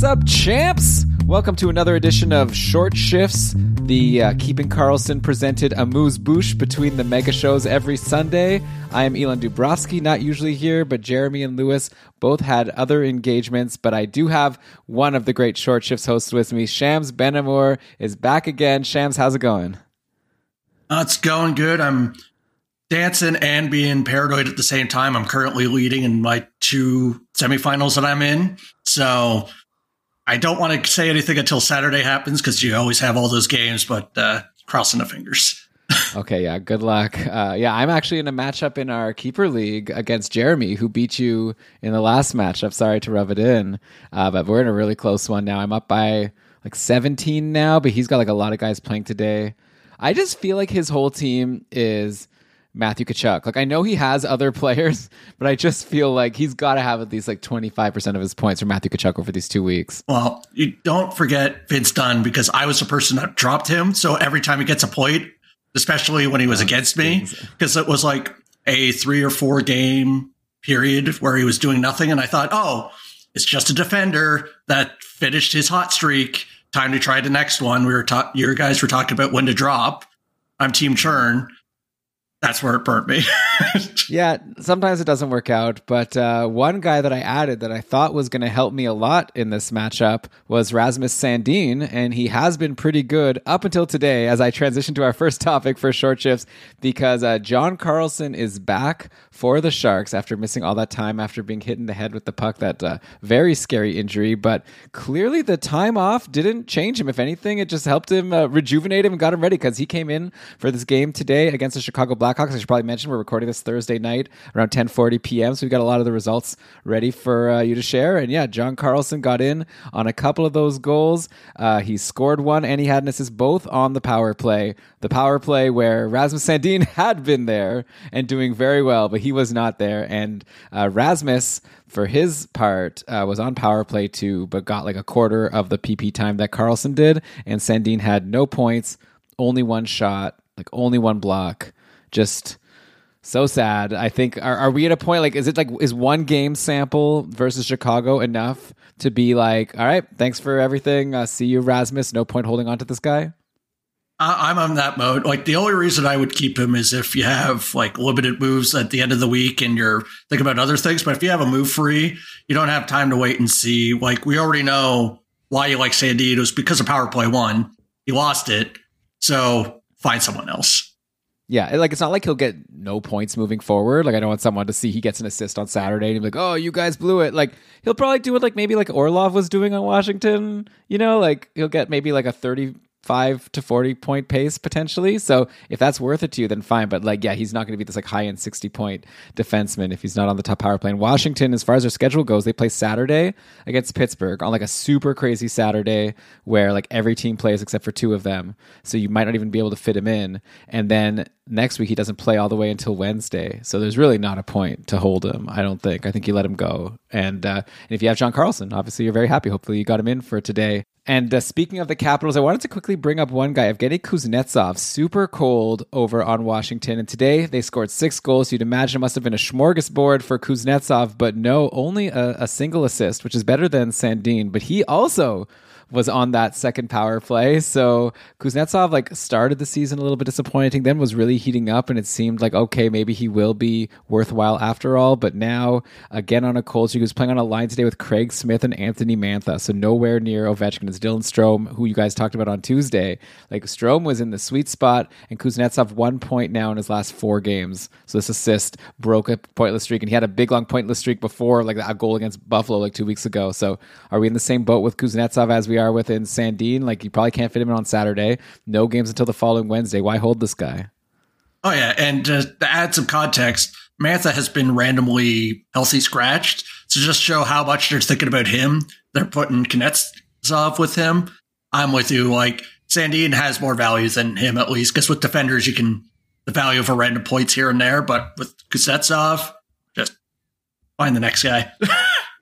What's up, champs? Welcome to another edition of Short Shifts, the Keeping Karlsson presented amuse-bouche between the mega shows every Sunday. I am Elon Dubrovsky, not usually here, but Jeremy and Lewis both had other engagements, but I do have one of the great Short Shifts hosts with me. Shams Benamor is back again. Shams, how's it going? It's going good. I'm dancing and being paranoid at the same time. I'm currently leading in my two semifinals that I'm in, so I don't want to say anything until Saturday happens because you always have all those games, but crossing the fingers. Okay, yeah, good luck. I'm actually in a matchup in our Keeper League against Jeremy, who beat you in the last matchup. Sorry to rub it in, but we're in a really close one now. I'm up by like 17 now, but he's got like a lot of guys playing today. I just feel like his whole team is Matthew Tkachuk. Like, I know he has other players, but I just feel like he's got to have at least like 25% of his points from Matthew Tkachuk over these 2 weeks. Well, you don't forget Vince Dunn, because I was the person that dropped him. So every time he gets a point, especially when he was against me, because it was like a 3 or 4 game period where he was doing nothing. And I thought, oh, it's just a defender that finished his hot streak. Time to try the next one. Your guys were talking about when to drop. I'm Team Churn. That's where it burnt me. Yeah, sometimes it doesn't work out. But one guy that I added that I thought was going to help me a lot in this matchup was Rasmus Sandin. And he has been pretty good up until today as I transition to our first topic for Short Shifts, because John Carlson is back for the Sharks after missing all that time after being hit in the head with the puck. That very scary injury. But clearly the time off didn't change him. If anything, it just helped him rejuvenate him and got him ready, because he came in for this game today against the Chicago Blackhawks. I should probably mention we're recording this Thursday night around 10:40 p.m. So we've got a lot of the results ready for you to share. And yeah, John Carlson got in on a couple of those goals. He scored one and he had an assist, both on the power play. The power play where Rasmus Sandin had been there and doing very well, but he was not there. And Rasmus, for his part, was on power play too, but got like a quarter of the PP time that Carlson did. And Sandin had no points, only one shot, like only one block. Just so sad. I think, are we at a point, like, is one game sample versus Chicago enough to be like, all right, thanks for everything. See you, Rasmus. No point holding on to this guy. I'm on that mode. Like, the only reason I would keep him is if you have like limited moves at the end of the week and you're thinking about other things. But if you have a move free, you don't have time to wait and see. Like, we already know why you like Sandin. It was because of power play 1. He lost it. So find someone else. Yeah, like, it's not like he'll get no points moving forward. Like, I don't want someone to see he gets an assist on Saturday and be like, oh, you guys blew it. Like, he'll probably do it like maybe like Orlov was doing on Washington. You know, like, he'll get maybe like a 35 to 40 point pace potentially. So if that's worth it to you, then fine. But like, yeah, he's not going to be this like high end 60 point defenseman if he's not on the top power play. And Washington, as far as their schedule goes, they play Saturday against Pittsburgh on like a super crazy Saturday where like every team plays except for 2 of them. So you might not even be able to fit him in. And then next week he doesn't play all the way until Wednesday. So there's really not a point to hold him, I don't think. I think you let him go. And if you have John Carlson, obviously you're very happy. Hopefully you got him in for today. And speaking of the Capitals, I wanted to quickly bring up one guy, Evgeny Kuznetsov, super cold over on Washington. And today they scored 6 goals. You'd imagine it must have been a smorgasbord for Kuznetsov, but no, only a single assist, which is better than Sandin. But he also was on that second power play. So Kuznetsov like started the season a little bit disappointing, then was really heating up, and it seemed like, okay, maybe he will be worthwhile after all. But now, again on a cold streak, he was playing on a line today with Craig Smith and Anthony Mantha. So nowhere near Ovechkin. It's Dylan Strome, who you guys talked about on Tuesday. Like, Strome was in the sweet spot, and Kuznetsov 1 point now in his last 4 games. So this assist broke a pointless streak, and he had a big long pointless streak before, like a goal against Buffalo like 2 weeks ago. So are we in the same boat with Kuznetsov as we are within Sandin? Like, you probably can't fit him in on Saturday. No games until the following Wednesday. Why hold this guy? Oh, yeah. And to add some context, Mantha has been randomly healthy scratched. So just show how much they're thinking about him. They're putting Kuznetsov with him. I'm with you. Like, Sandin has more value than him, at least, because with defenders, you can the value of a random points here and there. But with Kuznetsov, just find the next guy.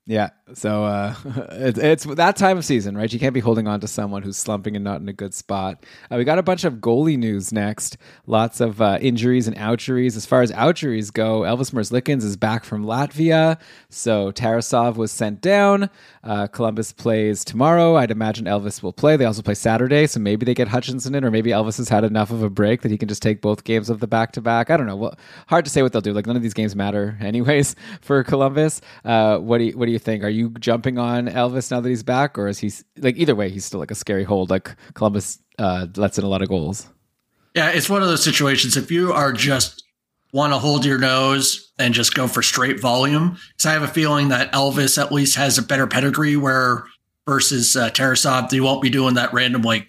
Yeah, so it's that time of season, right? You can't be holding on to someone who's slumping and not in a good spot. We got a bunch of goalie news next. Lots of injuries and oucheries. As far as oucheries go, Elvis Merzlikins is back from Latvia, so Tarasov was sent down. Columbus plays tomorrow. I'd imagine Elvis will play. They also play Saturday, so maybe they get Hutchinson in, or maybe Elvis has had enough of a break that he can just take both games of the back-to-back. I don't know. Well, hard to say what they'll do. Like, none of these games matter anyways for Columbus. What do you think? Are you jumping on Elvis now that he's back, or is he like either way? He's still like a scary hold. Like Columbus lets in a lot of goals. Yeah, it's one of those situations. If you are just want to hold your nose and just go for straight volume, because I have a feeling that Elvis at least has a better pedigree where versus Tarasov, they won't be doing that random like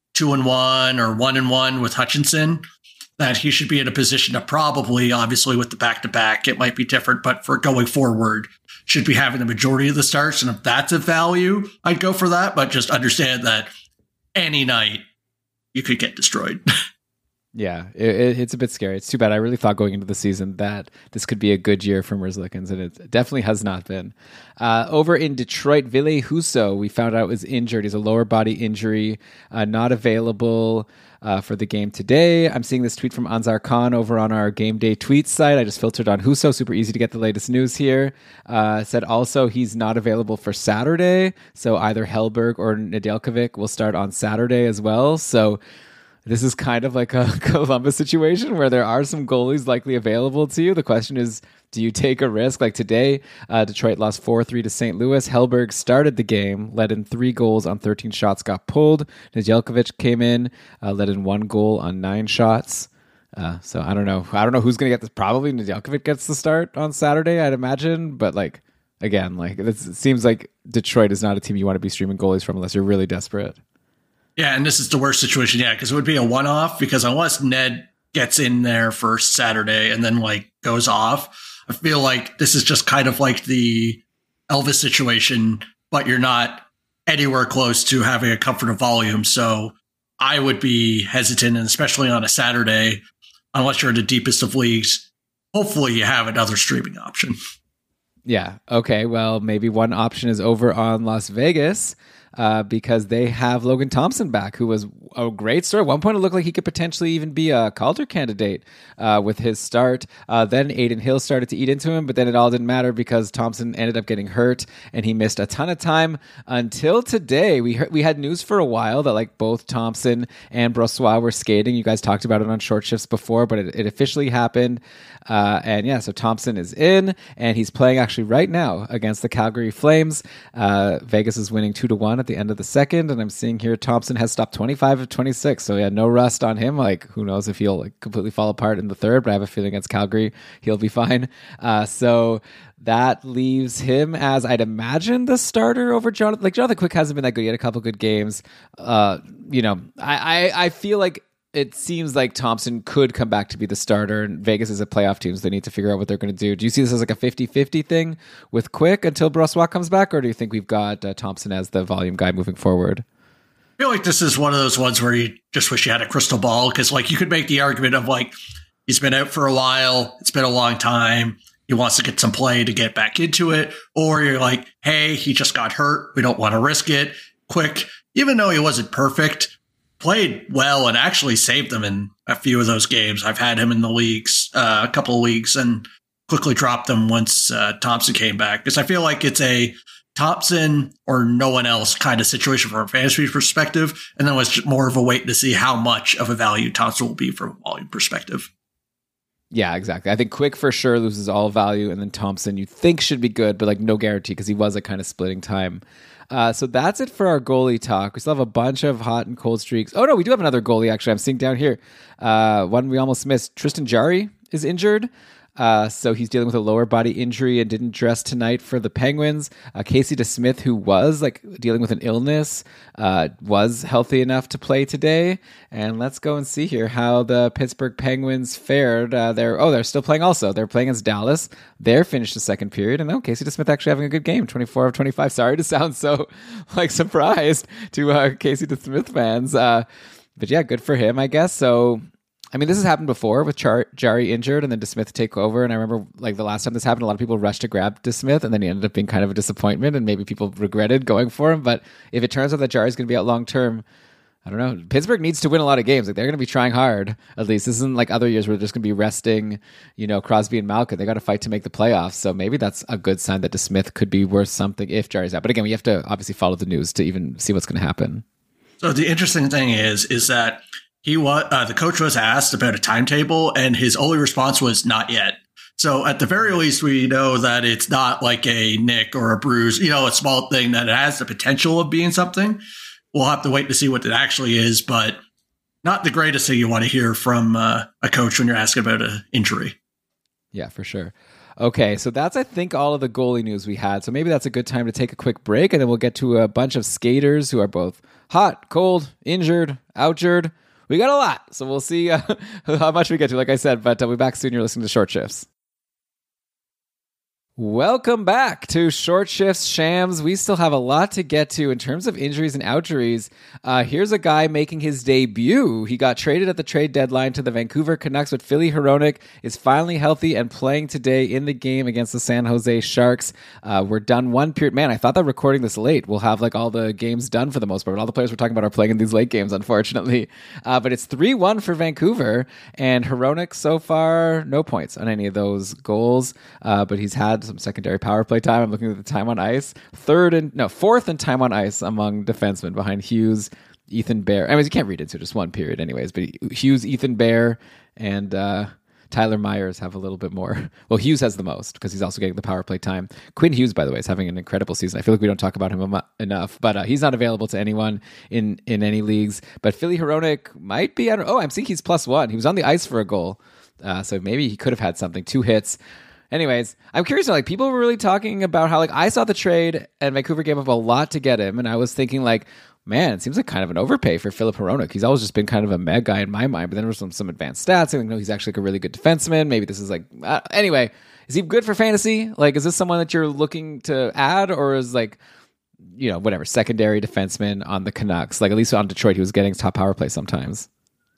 2-1 or 1-1 with Hutchinson. That he should be in a position to probably, obviously with the back-to-back, it might be different, but for going forward, should be having the majority of the starts. And if that's a value, I'd go for that. But just understand that any night you could get destroyed. Yeah, it's a bit scary. It's too bad. I really thought going into the season that this could be a good year for Merzlikins, and it definitely has not been. Over in Detroit, Ville Husso, we found out was injured. He's a lower body injury, not available for the game today. I'm seeing this tweet from Anzar Khan over on our Game Day tweets site. I just filtered on Husso. Super easy to get the latest news here. Said also he's not available for Saturday, so either Hellberg or Nedeljkovic will start on Saturday as well. So this is kind of like a Columbus situation where there are some goalies likely available to you. The question is, do you take a risk? Like today, Detroit lost 4-3 to St. Louis. Hellberg started the game, led in 3 goals on 13 shots, got pulled. Nedeljkovic came in, led in 1 goal on 9 shots. So I don't know. I don't know who's going to get this. Probably Nedeljkovic gets the start on Saturday, I'd imagine. But like, again, like it seems like Detroit is not a team you want to be streaming goalies from unless you're really desperate. Yeah, and this is the worst situation, because it would be a one-off, because unless Ned gets in there for Saturday and then like goes off, I feel like this is just kind of like the Elvis situation, but you're not anywhere close to having a comfort of volume. So I would be hesitant, and especially on a Saturday, unless you're in the deepest of leagues, hopefully you have another streaming option. Yeah. Okay. Well, maybe one option is over on Las Vegas. Because they have Logan Thompson back, who was a great start. At one point, it looked like he could potentially even be a Calder candidate with his start. Then Adin Hill started to eat into him, but then it all didn't matter because Thompson ended up getting hurt, and he missed a ton of time until today. We had news for a while that like both Thompson and Brossoit were skating. You guys talked about it on short shifts before, but it officially happened. And yeah, so Thompson is in, and he's playing actually right now against the Calgary Flames. Vegas is winning 2-1 at the end of the second, and I'm seeing here Thompson has stopped 25 of 26, so yeah, no rust on him. Like, who knows if he'll like completely fall apart in the third, but I have a feeling against Calgary he'll be fine. So that leaves him as, I'd imagine, the starter over Jonathan. Like, Jonathan Quick hasn't been that good. He had a couple good games. I feel like it seems like Thompson could come back to be the starter, and Vegas is a playoff team, so they need to figure out what they're going to do. Do you see this as like a 50-50 thing with Quick until Brossoit comes back, or do you think we've got Thompson as the volume guy moving forward? I feel like this is one of those ones where you just wish you had a crystal ball, because like you could make the argument of like, he's been out for a while, it's been a long time, he wants to get some play to get back into it, or you're like, hey, he just got hurt, we don't want to risk it. Quick, even though he wasn't perfect, played well and actually saved them in a few of those games. I've had him in the leagues, a couple of leagues, and quickly dropped them once Thompson came back, because I feel like it's a Thompson or no one else kind of situation from a fantasy perspective, and then it was more of a wait to see how much of a value Thompson will be from a volume perspective. Yeah, exactly. I think Quick for sure loses all value, and then Thompson you think should be good, but like no guarantee because he was like kind of splitting time. So that's it for our goalie talk. We still have a bunch of hot and cold streaks. Oh no, we do have another goalie actually. I'm seeing down here. One we almost missed. Tristan Jarry is injured. So he's dealing with a lower body injury and didn't dress tonight for the Penguins. Casey DeSmith, who was like dealing with an illness, was healthy enough to play today. And let's go and see here how the Pittsburgh Penguins fared. They're still playing also. They're playing against Dallas. They're finished the second period. And Casey DeSmith actually having a good game, 24 of 25. Sorry to sound so like surprised to Casey DeSmith fans. But yeah, good for him, I guess. So I mean, this has happened before with Jari injured and then DeSmith take over. And I remember like the last time this happened, a lot of people rushed to grab DeSmith and then he ended up being kind of a disappointment and maybe people regretted going for him. But if it turns out that Jari's going to be out long term, I don't know. Pittsburgh needs to win a lot of games. Like they're going to be trying hard. At least this isn't like other years where they're just going to be resting, Crosby and Malkin. They got to fight to make the playoffs. So maybe that's a good sign that DeSmith could be worth something if Jari's out. But again, we have to obviously follow the news to even see what's going to happen. So the interesting thing is that the coach was asked about a timetable, and his only response was not yet. So at the very least, we know that it's not like a nick or a bruise, a small thing that it has the potential of being something. We'll have to wait to see what it actually is, but not the greatest thing you want to hear from a coach when you're asking about an injury. Yeah, for sure. Okay, so that's, I think, all of the goalie news we had. So maybe that's a good time to take a quick break, and then we'll get to a bunch of skaters who are both hot, cold, injured, outjured. We got a lot, so we'll see how much we get to, like I said, but we'll be back soon. You're listening to Short Shifts. Welcome back to Short Shifts Shams. We still have a lot to get to in terms of injuries and outjuries. Here's a guy making his debut. He got traded at the trade deadline to the Vancouver Canucks, but Philly Hronek is finally healthy and playing today in the game against the San Jose Sharks. We're done one period. Man, I thought that recording this late, we'll have like all the games done for the most part, but all the players we're talking about are playing in these late games, unfortunately. But it's 3-1 for Vancouver, and Hronek so far, no points on any of those goals, but he's had some secondary power play time. I'm looking at the time on ice. Fourth in time on ice among defensemen behind Hughes, Ethan Bear. I mean, you can't read into just one period anyways, but Hughes, Ethan Bear, and Tyler Myers have a little bit more. Well, Hughes has the most because he's also getting the power play time. Quinn Hughes, by the way, is having an incredible season. I feel like we don't talk about him enough, but he's not available to anyone in any leagues. But Philly Hronek might be. I'm seeing he's +1. He was on the ice for a goal, so maybe he could have had something. 2 hits. Anyways, I'm curious, like, people were really talking about how, like, I saw the trade and Vancouver gave up a lot to get him, and I was thinking, like, man, it seems like kind of an overpay for Filip Hronek. He's always just been kind of a meh guy in my mind, but then there was some advanced stats. I know he's actually like a really good defenseman. Maybe this is like, anyway, is he good for fantasy? Like, is this someone that you're looking to add, or is like, whatever, secondary defenseman on the Canucks? Like, at least on Detroit, he was getting top power play sometimes.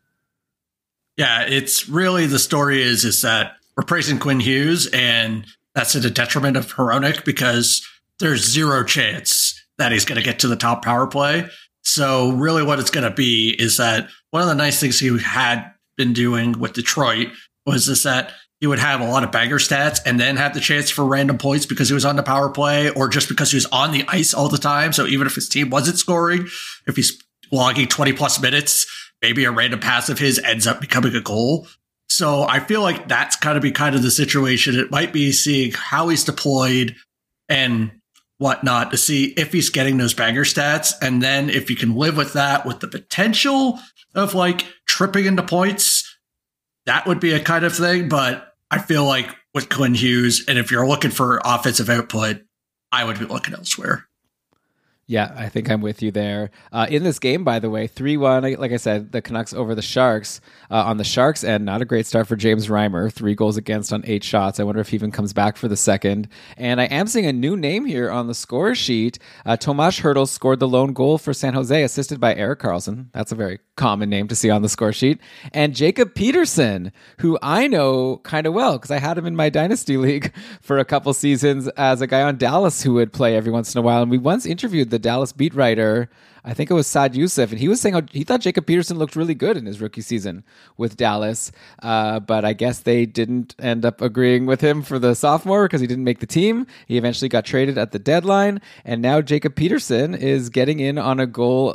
Yeah, it's really, the story is that we're praising Quinn Hughes, and that's to the detriment of Hronek because there's zero chance that he's going to get to the top power play. So really what it's going to be is that one of the nice things he had been doing with Detroit was that he would have a lot of banger stats and then have the chance for random points because he was on the power play or just because he was on the ice all the time. So even if his team wasn't scoring, if he's logging 20 plus minutes, maybe a random pass of his ends up becoming a goal. So I feel like that's kind of the situation. It might be seeing how he's deployed and whatnot to see if he's getting those banger stats. And then if you can live with that, with the potential of like tripping into points, that would be a kind of thing. But I feel like with Quinn Hughes, and if you're looking for offensive output, I would be looking elsewhere. Yeah, I think I'm with you there. In this game, by the way, 3-1, like I said, the Canucks over the Sharks. On the Sharks end, not a great start for James Reimer. 3 goals against on 8 shots. I wonder if he even comes back for the second. And I am seeing a new name here on the score sheet. Tomas Hertl scored the lone goal for San Jose, assisted by Erik Karlsson. That's a very common name to see on the score sheet. And Jacob Peterson, who I know kind of well because I had him in my Dynasty League for a couple seasons as a guy on Dallas who would play every once in a while. And we once interviewed the Dallas beat writer, I think it was Saad Youssef, and he was saying how he thought Jacob Peterson looked really good in his rookie season with Dallas, but I guess they didn't end up agreeing with him for the sophomore because he didn't make the team. He eventually got traded at the deadline, and now Jacob Peterson is getting in on a goal,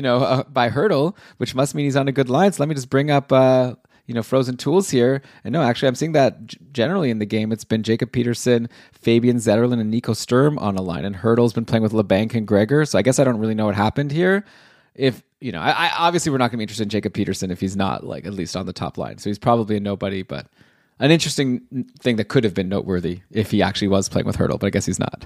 by Hertl, which must mean he's on a good line. So let me just bring up Frozen Tools here. And no, actually, I'm seeing that generally in the game, it's been Jacob Peterson, Fabian Zetterlund, and Nico Sturm on a line. And Hertl's been playing with LeBanc and Gregor. So I guess I don't really know what happened here. If, I obviously we're not going to be interested in Jacob Peterson if he's not, like, at least on the top line. So he's probably a nobody, but an interesting thing that could have been noteworthy if he actually was playing with Hertl, but I guess he's not.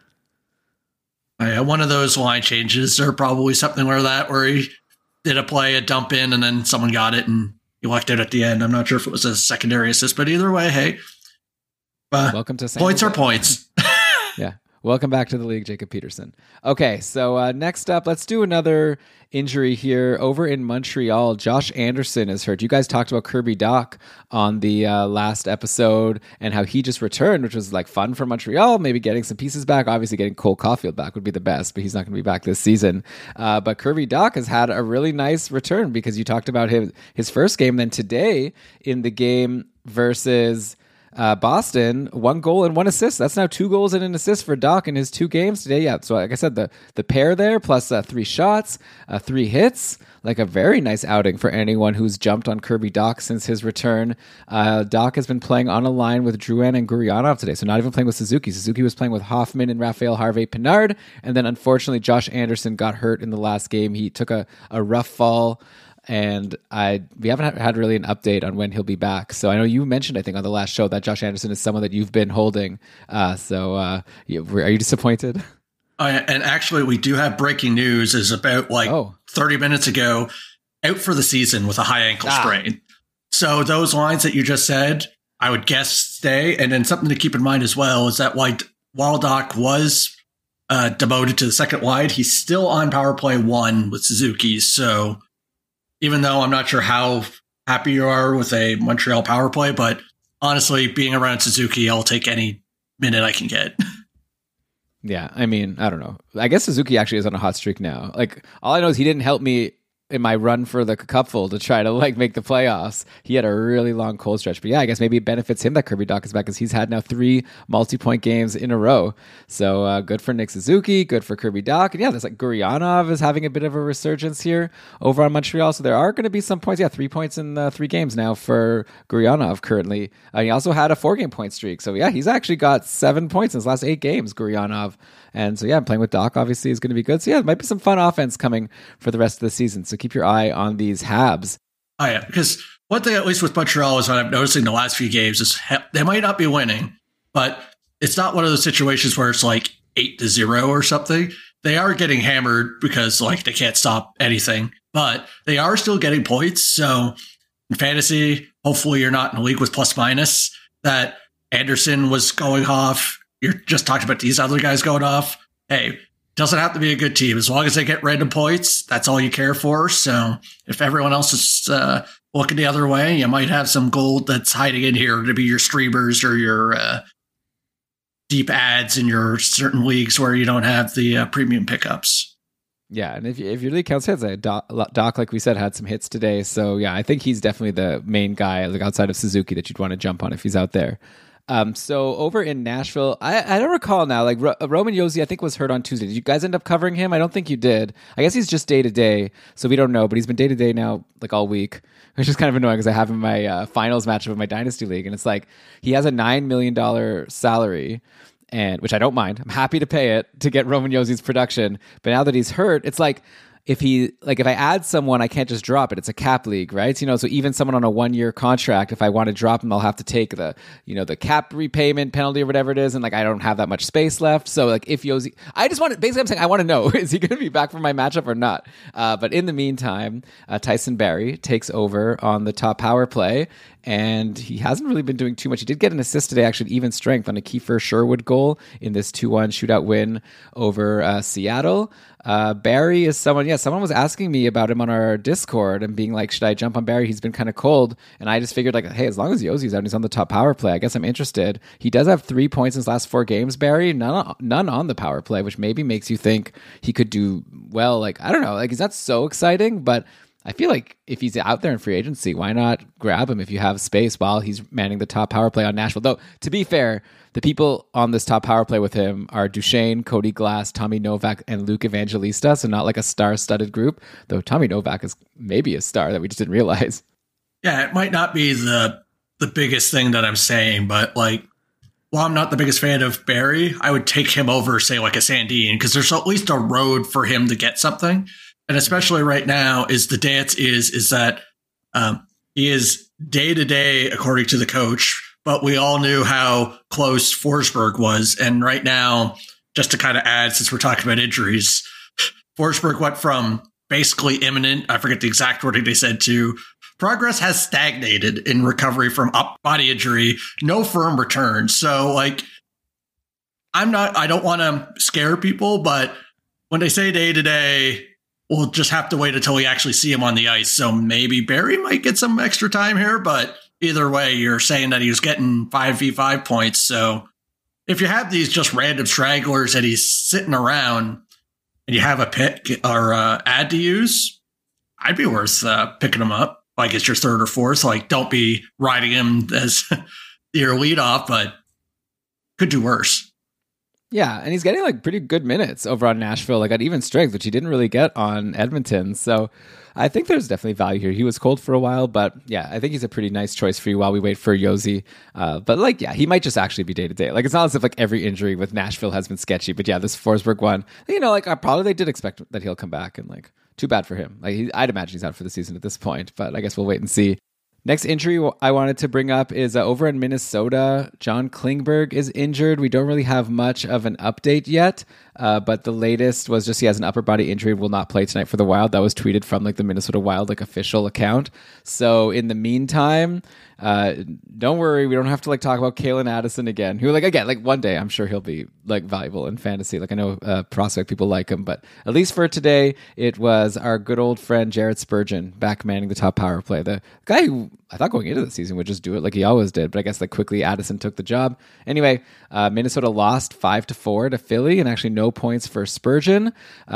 One of those line changes or probably something where he did a dump in, and then someone got it and he lucked out at the end. I'm not sure if it was a secondary assist, but either way, hey. Welcome to San points Jose. are points. Yeah. Welcome back to the league, Jacob Peterson. Okay, so next up, let's do another injury here. Over in Montreal, Josh Anderson is hurt. You guys talked about Kirby Dach on the last episode and how he just returned, which was like fun for Montreal, maybe getting some pieces back. Obviously, getting Cole Caulfield back would be the best, but he's not going to be back this season. But Kirby Dach has had a really nice return because you talked about his first game. Then today in the game versus Boston, 1 goal and 1 assist. That's now 2 goals and an assist for Dach in his 2 games today. Yeah, so like I said, the pair there plus 3 shots, 3 hits, like a very nice outing for anyone who's jumped on Kirby Dach since his return. Dach has been playing on a line with Drouin and Gurianov today, so not even playing with Suzuki. Suzuki was playing with Hoffman and Raphael Harvey-Pinard, and then unfortunately Josh Anderson got hurt in the last game. He took a rough fall, and we haven't had really an update on when he'll be back. So I know you mentioned, I think, on the last show that Josh Anderson is someone that you've been holding. Are you disappointed? And actually, we do have breaking news. Is about 30 minutes ago, out for the season with a high ankle sprain. So those lines that you just said, I would guess stay. And then something to keep in mind as well is that while Dach was demoted to the second wide, he's still on power play 1 with Suzuki. So even though I'm not sure how happy you are with a Montreal power play, but honestly, being around Suzuki, I'll take any minute I can get. Yeah, I mean, I don't know. I guess Suzuki actually is on a hot streak now. Like, all I know is he didn't help me in my run for the cupful to try to make the playoffs. He had a really long cold stretch. But yeah, I guess maybe it benefits him that Kirby Dach is back because he's had now 3 multi-point games in a row. So good for Nick Suzuki, good for Kirby Dach. And yeah, there's Gurianov is having a bit of a resurgence here over on Montreal. So there are going to be some points. Yeah, 3 points in 3 games now for Gurianov currently. He also had a 4-game point streak. So yeah, he's actually got 7 points in his last 8 games, Gurianov. And so yeah, playing with Dach obviously is going to be good. So yeah, it might be some fun offense coming for the rest of the season. So keep your eye on these Habs. Oh yeah, because one thing at least with Montreal is what I'm noticing the last few games is they might not be winning, but it's not one of those situations where it's 8-0 or something. They are getting hammered because they can't stop anything, but they are still getting points. So in fantasy, hopefully you're not in a league with plus minus that Anderson was going off. You're just talking about these other guys going off. Hey, doesn't have to be a good team. As long as they get random points, that's all you care for. So if everyone else is looking the other way, you might have some gold that's hiding in here to be your streamers or your deep ads in your certain leagues where you don't have the premium pickups. Yeah, and if your league counts hits, Dach, like we said, had some hits today. So yeah, I think he's definitely the main guy outside of Suzuki that you'd want to jump on if he's out there. So over in Nashville, I don't recall now, Roman Josi, I think, was hurt on Tuesday. Did you guys end up covering him? I don't think you did. I guess he's just day to day, so we don't know, but he's been day to day now, all week, which is kind of annoying because I have him in my finals matchup of my Dynasty League, and it's he has a $9 million salary, and which I don't mind. I'm happy to pay it to get Roman Josi's production, but now that he's hurt, it's if I add someone, I can't just drop it. It's a cap league, right? So even someone on a 1-year contract, if I want to drop him, I'll have to take the cap repayment penalty or whatever it is. And I don't have that much space left. So if Josi, I'm saying I want to know, is he going to be back for my matchup or not? But in the meantime, Tyson Barrie takes over on the top power play. And he hasn't really been doing too much. He did get an assist today, actually, even strength on a Kiefer Sherwood goal in this 2-1 shootout win over Seattle. Barrie is someone was asking me about him on our Discord and being should I jump on Barrie? He's been kind of cold. And I just figured hey, as long as Josi's out and he's on the top power play, I guess I'm interested. He does have 3 points in his last 4 games, Barrie, none on the power play, which maybe makes you think he could do well. I don't know, he's not so exciting, but I feel if he's out there in free agency, why not grab him if you have space while he's manning the top power play on Nashville? Though, to be fair, the people on this top power play with him are Duchesne, Cody Glass, Tommy Novak, and Luke Evangelista, so not a star-studded group, though Tommy Novak is maybe a star that we just didn't realize. Yeah, it might not be the biggest thing that I'm saying, but while I'm not the biggest fan of Barrie, I would take him over, say, a Sandin, because there's at least a road for him to get something. And especially right now is the dance is that he is day to day, according to the coach, but we all knew how close Forsberg was. And right now, just to kind of add, since we're talking about injuries, Forsberg went from basically imminent, I forget the exact wording they said, to progress has stagnated in recovery from up body injury, no firm return. So I don't want to scare people, but when they say day to day, we'll just have to wait until we actually see him on the ice. So maybe Barry might get some extra time here, but either way, you're saying that he was getting 5v5 points. So if you have these just random stragglers and he's sitting around and you have a pick or ad to use, I'd be worth picking him up. Like it's your third or fourth. Like don't be riding him as your leadoff, but could do worse. Yeah, and he's getting like pretty good minutes over on Nashville, like at even strength, which he didn't really get on Edmonton. So I think there's definitely value here. He was cold for a while, but yeah, I think he's a pretty nice choice for you while we wait for Josi. But like, yeah, he might just actually be day to day. Like it's not as if like every injury with Nashville has been sketchy, but yeah, this Forsberg one, you know, like probably they did expect that he'll come back, and like too bad for him. Like I'd imagine he's out for the season at this point, but I guess we'll wait and see. Next injury I wanted to bring up is over in Minnesota. John Klingberg is injured. We don't really have much of an update yet, but the latest was just he has an upper body injury, will not play tonight for the Wild. That was tweeted from like the Minnesota Wild like official account. So in the meantime, don't worry, we don't have to like talk about Kalen Addison again, who like again, like one day I'm sure he'll be like valuable in fantasy. Like I know prospect people like him, but at least for today, it was our good old friend Jared Spurgeon back manning the top power play. The guy who I thought going into the season would just do it like he always did, but I guess like quickly Addison took the job. Anyway, Minnesota lost 5-4 to Philly, and actually no points for Spurgeon.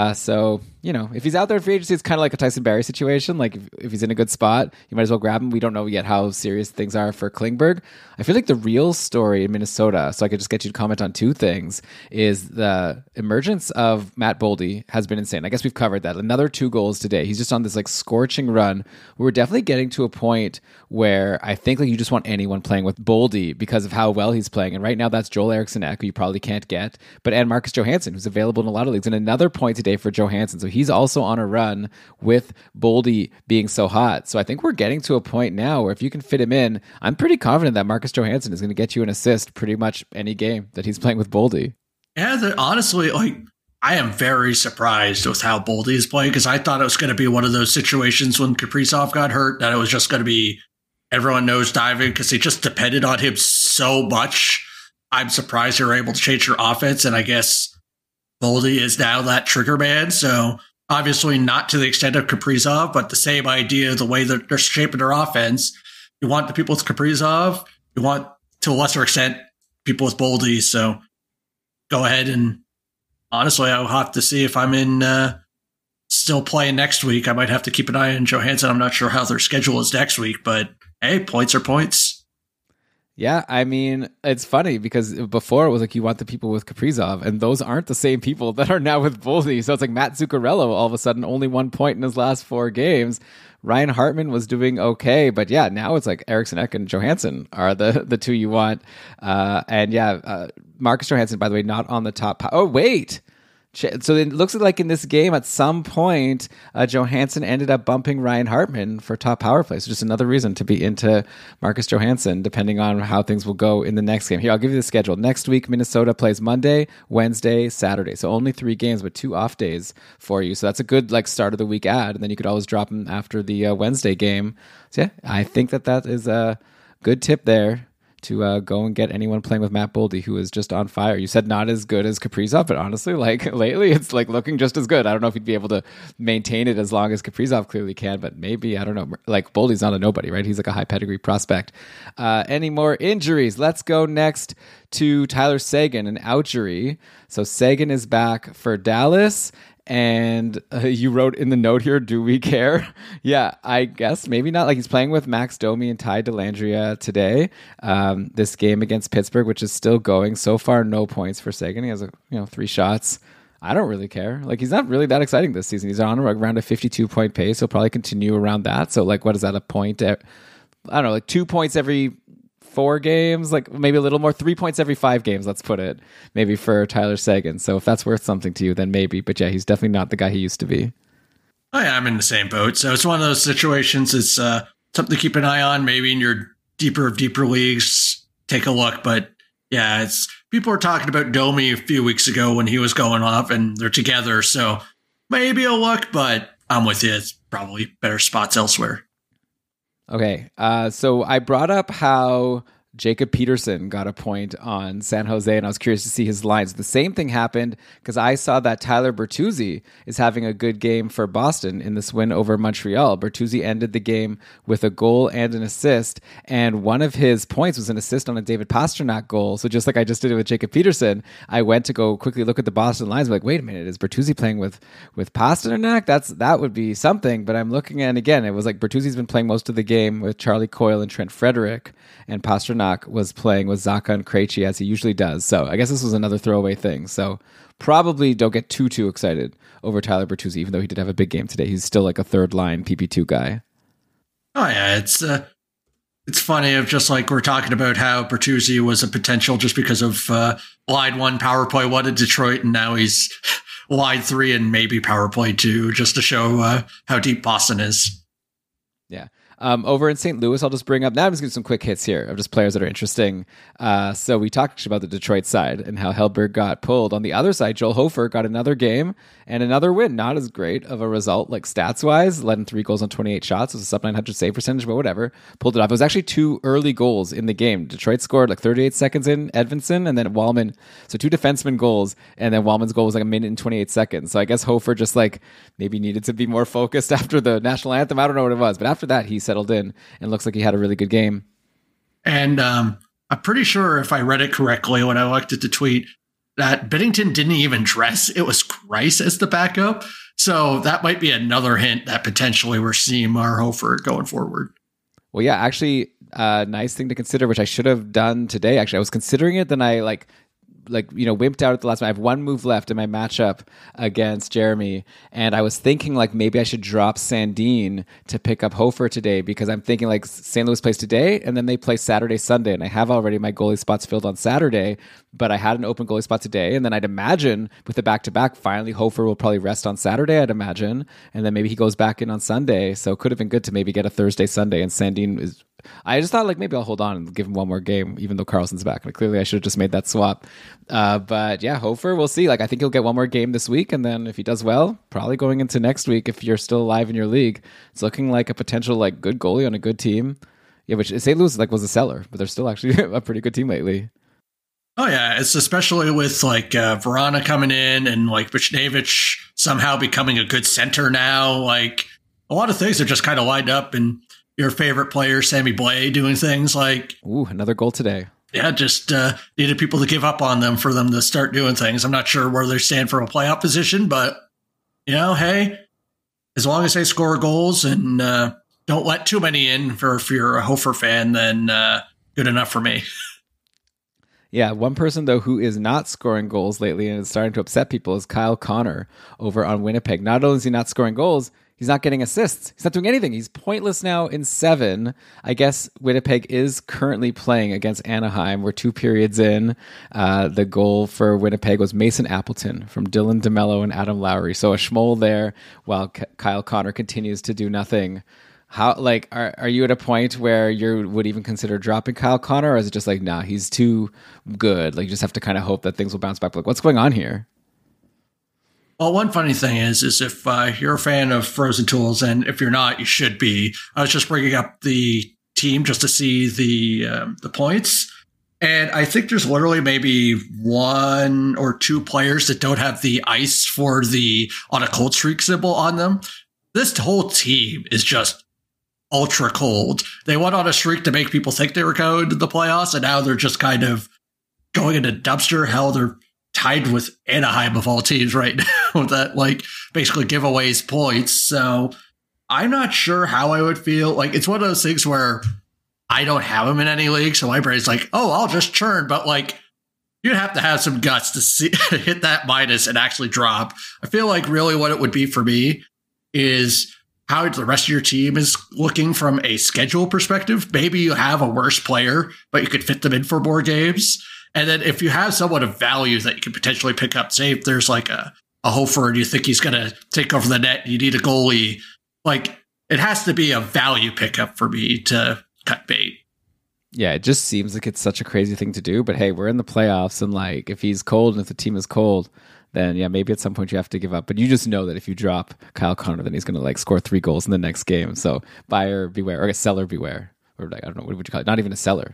So you know, if he's out there in free agency, it's kind of like a Tyson Barrie situation. Like if he's in a good spot, you might as well grab him. We don't know yet how serious things are for Klingberg. I feel like the real story in Minnesota, so I could just get you to comment on two things, is the emergence of Matt Boldy has been insane. I guess we've covered that. Another 2 goals today. He's just on this like scorching run. We're definitely getting to a point where I think like you just want anyone playing with Boldy because of how well he's playing. And right now that's Joel Eriksson Ek, who you probably can't get, and Marcus Johansson, who's available in a lot of leagues. And another point today for Johansson. So he's also on a run with Boldy being so hot. So I think we're getting to a point now where if you can fit him in, I'm pretty confident that Marcus Johansson is going to get you an assist pretty much any game that he's playing with Boldy. Yeah, honestly, like I am very surprised with how Boldy is playing, because I thought it was going to be one of those situations when Kaprizov got hurt that it was just going to be everyone knows diving because they just depended on him so much. I'm surprised they were able to change their offense, and I guess Boldy is now that trigger man. So obviously not to the extent of Kaprizov, but the same idea, the way that they're shaping their offense. You want the people with Kaprizov, you want to a lesser extent people with Boldy. So go ahead, and honestly, I'll have to see if I'm in still playing next week. I might have to keep an eye on Johansson. I'm not sure how their schedule is next week, but hey, points are points. Yeah, I mean, it's funny because before it was like you want the people with Kaprizov, and those aren't the same people that are now with Boldy. So it's like Matt Zuccarello all of a sudden only 1 point in his last 4 games. Ryan Hartman was doing okay, but yeah, now it's like Eriksson Ek and Johansson are the 2 you want. Marcus Johansson, by the way, not on the top. Oh, wait. So it looks like in this game, at some point, Johansson ended up bumping Ryan Hartman for top power play. So just another reason to be into Marcus Johansson, depending on how things will go in the next game. Here, I'll give you the schedule. Next week, Minnesota plays Monday, Wednesday, Saturday. So only 3 games, but 2 off days for you. So that's a good like start of the week ad. And then you could always drop him after the Wednesday game. So yeah, I think that is a good tip there to go and get anyone playing with Matt Boldy, who is just on fire. You said not as good as Kaprizov, but honestly, like lately, it's like looking just as good. I don't know if he'd be able to maintain it as long as Kaprizov clearly can, but maybe, I don't know. Like Boldy's not a nobody, right? He's like a high pedigree prospect. Any more injuries? Let's go next to Tyler Seguin, an ouchery. So Seguin is back for Dallas. And you wrote in the note here, do we care? Yeah, I guess maybe not. Like he's playing with Max Domi and Ty Dellandrea today. This game against Pittsburgh, which is still going. So far, no points for Seguin. He has 3 shots. I don't really care. Like he's not really that exciting this season. He's on around a 52-point pace. He'll probably continue around that. So like, what is that? A point? I don't know, like 2 points every 4 games, like maybe a little more, 3 points every 5 games, let's put it, maybe for Tyler Seguin. So if that's worth something to you, then maybe. But yeah, he's definitely not the guy he used to be. Oh yeah, I'm in the same boat. So it's one of those situations. It's something to keep an eye on. Maybe in your deeper leagues, take a look. But yeah, it's people were talking about Domi a few weeks ago when he was going off, and they're together. So maybe a look, but I'm with you. It's probably better spots elsewhere. Okay, so I brought up how Jacob Peterson got a point on San Jose, and I was curious to see his lines. The same thing happened because I saw that Tyler Bertuzzi is having a good game for Boston in this win over Montreal. Bertuzzi ended the game with a goal and an assist, and one of his points was an assist on a David Pastrnak goal. So just like I just did it with Jacob Peterson, I went to go quickly look at the Boston lines. I'm like, wait a minute, is Bertuzzi playing with Pastrnak? That would be something. But I'm looking, and again, it was like Bertuzzi's been playing most of the game with Charlie Coyle and Trent Frederick, and Pastrnak was playing with Zacha and Krejci as he usually does. So I guess this was another throwaway thing. So probably don't get too excited over Tyler Bertuzzi, even though he did have a big game today. He's still like a third line PP2 guy. Oh yeah, it's funny of just like we're talking about how Bertuzzi was a potential just because of line 1 power play 1 in Detroit, and now he's line 3 and maybe power play 2 just to show how deep Boston is. Yeah. Over in St. Louis, I'll just bring up, now I'm just going to do some quick hits here of just players that are interesting. So we talked about the Detroit side and how Hellberg got pulled. On the other side, Joel Hofer got another game and another win. Not as great of a result, like stats-wise, led in 3 goals on 28 shots. It was a sub 900 save percentage, but whatever. Pulled it off. It was actually 2 early goals in the game. Detroit scored like 38 seconds in, Edvinsson, and then Wallman. So 2 defenseman goals, and then Wallman's goal was like a minute and 28 seconds. So I guess Hofer just like maybe needed to be more focused after the national anthem. I don't know what it was, but after that, he settled in and looks like he had a really good game. And I'm pretty sure if I read it correctly when I looked at the tweet that Binnington didn't even dress. It was Greiss as the backup. So that might be another hint that potentially we're seeing Mar Hofer going forward. Well, yeah, actually, nice thing to consider, which I should have done today. Actually, I was considering it, then I wimped out at the last minute. I have 1 move left in my matchup against Jeremy, and I was thinking like maybe I should drop Sandin to pick up Hofer today, because I'm thinking like St. Louis plays today and then they play Saturday, Sunday, and I have already my goalie spots filled on Saturday, but I had an open goalie spot today, and then I'd imagine with the back-to-back, finally Hofer will probably rest on Saturday, I'd imagine, and then maybe he goes back in on Sunday, so it could have been good to maybe get a Thursday, Sunday, and Sandin is... I just thought like maybe I'll hold on and give him 1 more game, even though Carlson's back. Like, clearly I should have just made that swap. But yeah, Hofer, we'll see. Like, I think he'll get 1 more game this week, and then if he does well, probably going into next week, if you're still alive in your league, it's looking like a potential like good goalie on a good team. Yeah, which St. Louis like was a seller, but they're still actually a pretty good team lately. Oh yeah, it's especially with like Verana coming in and like Buchnevich somehow becoming a good center now. Like a lot of things are just kind of lined up, and your favorite player, Sammy Blais, doing things like... Ooh, another goal today. Yeah, just needed people to give up on them for them to start doing things. I'm not sure where they stand from a playoff position, but, hey, as long as they score goals and don't let too many in if you're a Hofer fan, then good enough for me. Yeah, one person, though, who is not scoring goals lately and is starting to upset people is Kyle Connor over on Winnipeg. Not only is he not scoring goals, he's not getting assists. He's not doing anything. He's pointless now in 7. I guess Winnipeg is currently playing against Anaheim. We're 2 periods in. The goal for Winnipeg was Mason Appleton from Dylan DeMello and Adam Lowry. So a schmoll there while Kyle Connor continues to do nothing. How are you at a point where you would even consider dropping Kyle Connor, or is it just like, nah, he's too good? Like, you just have to kind of hope that things will bounce back. Like, what's going on here? Well, one funny thing is if you're a fan of Frozen Tools, and if you're not, you should be. I was just bringing up the team just to see the points, and I think there's literally maybe 1 or 2 players that don't have the ice for the on a cold streak symbol on them. This whole team is just ultra cold. They went on a streak to make people think they were going to the playoffs, and now they're just kind of going into dumpster. Hell, they're tied with Anaheim of all teams right now that like basically giveaways points. So I'm not sure how I would feel. Like, it's one of those things where I don't have them in any league, so my brain's like, oh, I'll just churn. But like, you'd have to have some guts to hit that minus and actually drop. I feel like really what it would be for me is how the rest of your team is looking from a schedule perspective. Maybe you have a worse player, but you could fit them in for more games. And then if you have someone of value that you could potentially pick up, say if there's like a Hofer and you think he's going to take over the net, you need a goalie, like it has to be a value pickup for me to cut bait. Yeah, it just seems like it's such a crazy thing to do. But hey, we're in the playoffs, and like if he's cold and if the team is cold, then yeah, maybe at some point you have to give up. But you just know that if you drop Kyle Connor, then he's going to like score 3 goals in the next game. So buyer beware, or a seller beware, or like, I don't know, what would you call it? Not even a seller.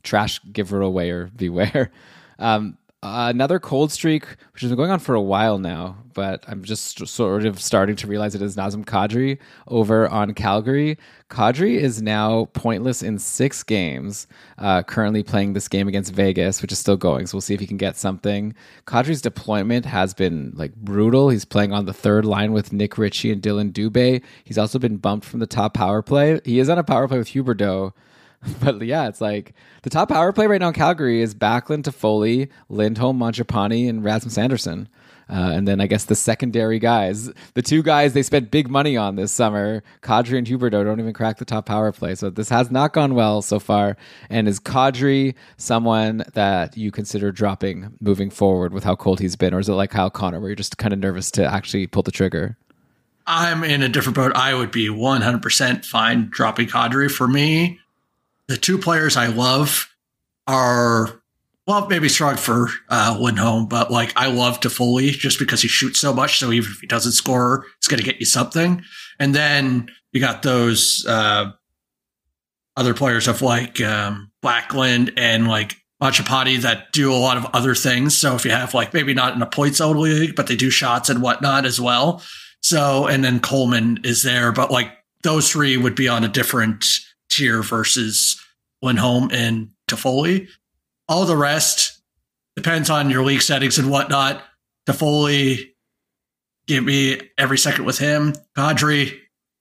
trash giver away or beware. Another cold streak, which has been going on for a while now, but I'm just sort of starting to realize it is Nazem Kadri over on Calgary. Kadri is now pointless in 6 games, currently playing this game against Vegas, which is still going, so we'll see if he can get something. Kadri's deployment has been like brutal. He's playing on the third line with Nick Ritchie and Dylan Dubé. He's also been bumped from the top power play. He is on a power play with Huberdeau. But yeah, it's like the top power play right now in Calgary is Backlund, Toffoli, Lindholm, Mangiapane, and Rasmus Andersson. And then I guess the secondary guys, the 2 guys they spent big money on this summer, Kadri and Huberdeau, don't even crack the top power play. So this has not gone well so far. And is Kadri someone that you consider dropping moving forward with how cold he's been? Or is it like Kyle Connor where you're just kind of nervous to actually pull the trigger? I'm in a different boat. I would be 100% fine dropping Kadri. For me, the 2 players I love are, well, maybe strong for Lindholm, but like I love Toffoli just because he shoots so much. So even if he doesn't score, it's going to get you something. And then you got those other players of like Backlund and like Mangiapane that do a lot of other things. So if you have like maybe not in a points only league, but they do shots and whatnot as well. So, and then Coleman is there, but like those 3 would be on a different tier versus Lindholm and Toffoli. All the rest depends on your league settings and whatnot. Toffoli, give me every second with him. Kadri,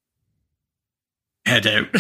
head out.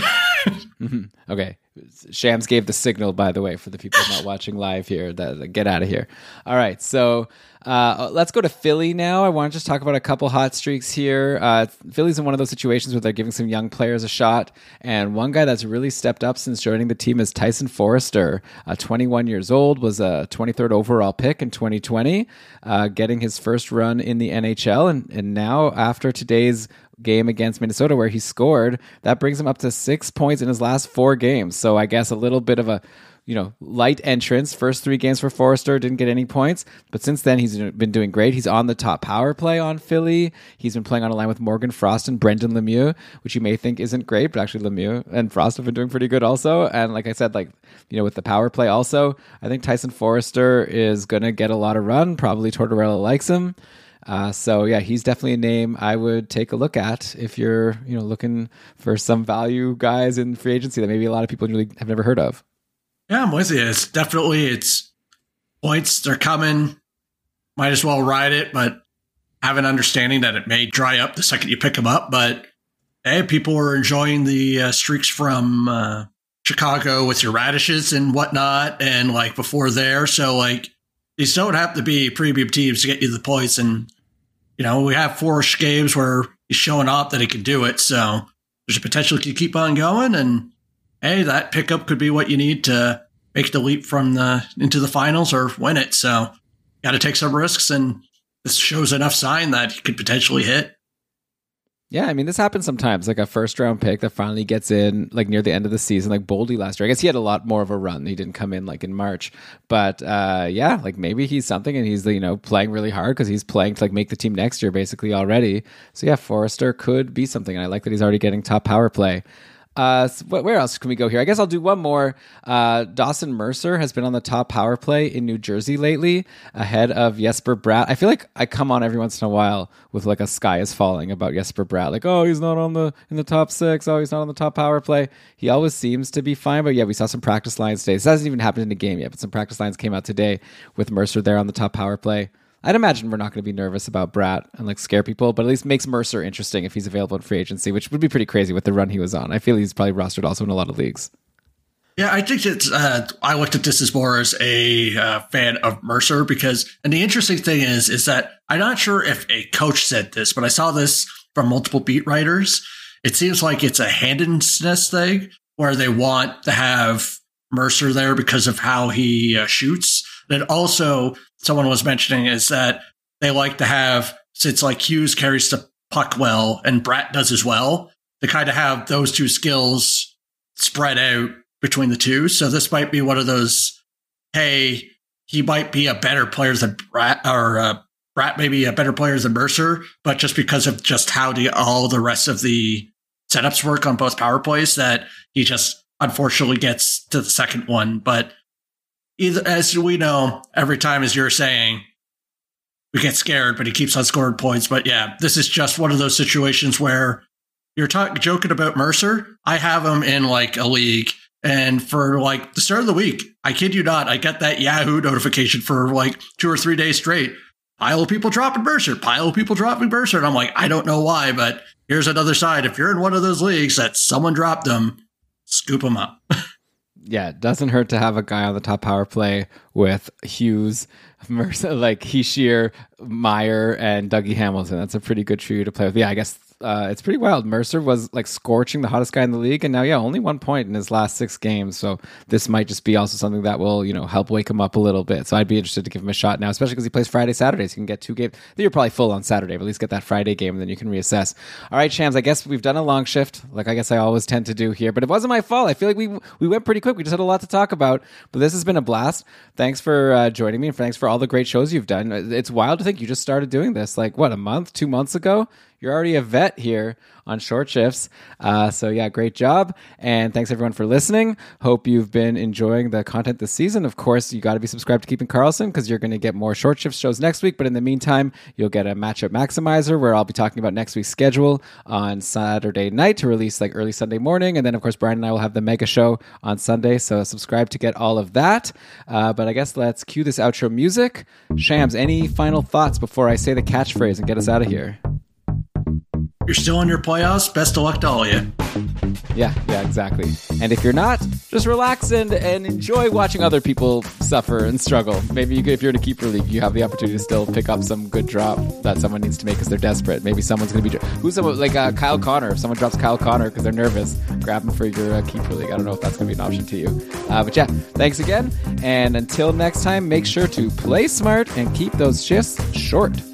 Okay. Shams gave the signal, by the way, for the people not watching live here, that get out of here. All right, so let's go to Philly now. I want to just talk about a couple hot streaks here. Philly's in one of those situations where they're giving some young players a shot, and one guy that's really stepped up since joining the team is Tyson Forrester. 21 years old, was a 23rd overall pick in 2020, getting his first run in the NHL, and now after today's game against Minnesota where he scored, that brings him up to 6 points in his last 4 games. So I guess a little bit of a light entrance. First 3 games for Forrester, didn't get any points, but since then he's been doing great. He's on the top power play on Philly. He's been playing on a line with Morgan Frost and Brendan Lemieux, which you may think isn't great, but actually Lemieux and Frost have been doing pretty good also. And like I said, with the power play also, I think Tyson Forrester is going to get a lot of run. Probably Tortorella likes him. So yeah, he's definitely a name I would take a look at if you're, looking for some value guys in free agency that maybe a lot of people really have never heard of. Yeah, I'm with you. It's points. They're coming. Might as well ride it, but have an understanding that it may dry up the second you pick them up. But hey, people are enjoying the streaks from Chicago with your radishes and whatnot, and like before there. So like, these don't have to be premium teams to get you the points. And, we have 4 games where he's showing off that he can do it. So there's a potential to keep on going. And hey, that pickup could be what you need to make the leap into the finals or win it. So got to take some risks. And this shows enough sign that he could potentially hit. Yeah, I mean, this happens sometimes, like a first-round pick that finally gets in, like, near the end of the season, like Boldy last year. I guess he had a lot more of a run. He didn't come in, like, in March. But, yeah, like, maybe he's something, and he's, playing really hard because he's playing to, like, make the team next year, basically, already. So, yeah, Forrester could be something, and I like that he's already getting top power play. Where else can we go here? I guess I'll do one more. Dawson Mercer has been on the top power play in New Jersey lately, ahead of Jesper Bratt. I feel like I come on every once in a while with like a sky is falling about Jesper Bratt. Like, oh, he's not in the top 6. Oh, he's not on the top power play. He always seems to be fine. But yeah, we saw some practice lines today. This hasn't even happened in a game yet, but some practice lines came out today with Mercer there on the top power play. I'd imagine we're not going to be nervous about Bratt and like scare people, but at least makes Mercer interesting if he's available in free agency, which would be pretty crazy with the run he was on. I feel he's probably rostered also in a lot of leagues. Yeah, I think it's. I looked at this as more as a fan of Mercer and the interesting thing is that I'm not sure if a coach said this, but I saw this from multiple beat writers. It seems like it's a handedness thing where they want to have Mercer there because of how he shoots. And also, someone was mentioning is that they like to have, since like Hughes carries the puck well and Bratt does as well, to kind of have those 2 skills spread out between the 2. So this might be one of those, hey, he might be a better player than Bratt, or Bratt may be a better player than Mercer, but just because of just how all the rest of the setups work on both power plays, that he just unfortunately gets to the second one. But either, as we know, every time, as you're saying, we get scared, but he keeps on scoring points. But yeah, this is just one of those situations where you're joking about Mercer. I have him in like a league, and for like the start of the week, I kid you not, I get that Yahoo notification for like 2 or 3 days straight. Pile of people dropping Mercer, pile of people dropping Mercer. And I'm like, I don't know why, but here's another side. If you're in one of those leagues that someone dropped them, scoop them up. Yeah, it doesn't hurt to have a guy on the top power play with Hughes, Mercer, like Hischier, Meyer, and Dougie Hamilton. That's a pretty good trio to play with. Yeah, I guess it's pretty wild. Mercer was like scorching the hottest guy in the league, and now, yeah, only 1 point in his last 6 games. So this might just be also something that will, help wake him up a little bit. So I'd be interested to give him a shot now, especially because he plays Friday, Saturdays. You can get 2 games. You're probably full on Saturday, but at least get that Friday game, and then you can reassess. All right, Shams, I guess we've done a long shift, like I guess I always tend to do here, but it wasn't my fault. I feel like we went pretty quick. We just had a lot to talk about, but this has been a blast. Thanks for joining me, and thanks for all the great shows you've done. It's wild to think you just started doing this, like, what, a month, 2 months ago? You're already a vet here on Short Shifts. So yeah, great job. And thanks everyone for listening. Hope you've been enjoying the content this season. Of course, you got to be subscribed to Keeping Karlsson because you're going to get more Short Shifts shows next week. But in the meantime, you'll get a Matchup Maximizer where I'll be talking about next week's schedule on Saturday night to release like early Sunday morning. And then of course, Brian and I will have the mega show on Sunday. So subscribe to get all of that. But I guess let's cue this outro music. Shams, any final thoughts before I say the catchphrase and get us out of here? You're still in your playoffs. Best of luck to all of you. Yeah, exactly. And if you're not, just relax and enjoy watching other people suffer and struggle. Maybe if you're in a keeper league, you have the opportunity to still pick up some good drop that someone needs to make because they're desperate. Maybe someone's going to be... Who's someone like Kyle Connor? If someone drops Kyle Connor because they're nervous, grab him for your keeper league. I don't know if that's going to be an option to you. But yeah, thanks again. And until next time, make sure to play smart and keep those shifts short.